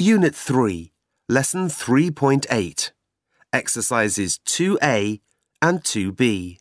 Unit 3, Lesson 3.8, Exercises 2A and 2B.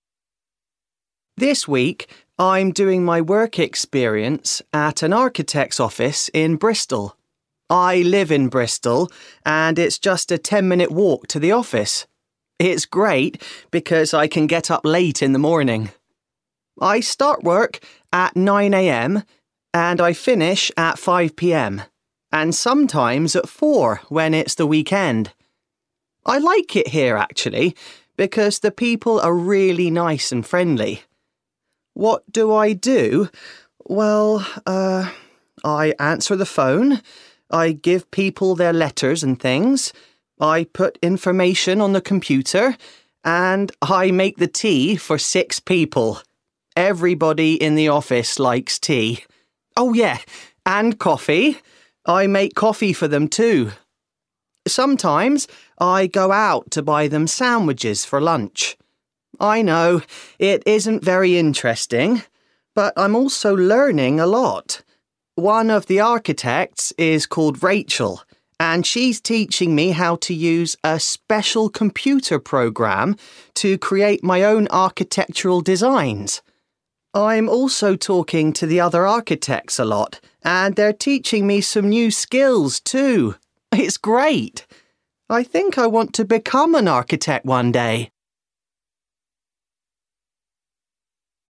This week, I'm doing my work experience at an architect's office in Bristol. I live in Bristol, and it's just a 10-minute walk to the office. It's great because I can get up late in the morning. I start work at 9 a.m. and I finish at 5 p.m. and sometimes at 4 when it's the weekend. I like it here, actually, because the people are really nice and friendly. What do I do? Well, I answer the phone, I give people their letters and things, I put information on the computer, and I make the tea for 6 people. Everybody in the office likes tea. Oh yeah, and coffee. I make coffee for them too. Sometimes I go out to buy them sandwiches for lunch. I know, it isn't very interesting, but I'm also learning a lot. One of the architects is called Rachel, and she's teaching me how to use a special computer program to create my own architectural designs. I'm also talking to the other architects a lot, and they're teaching me some new skills too. It's great. I think I want to become an architect one day.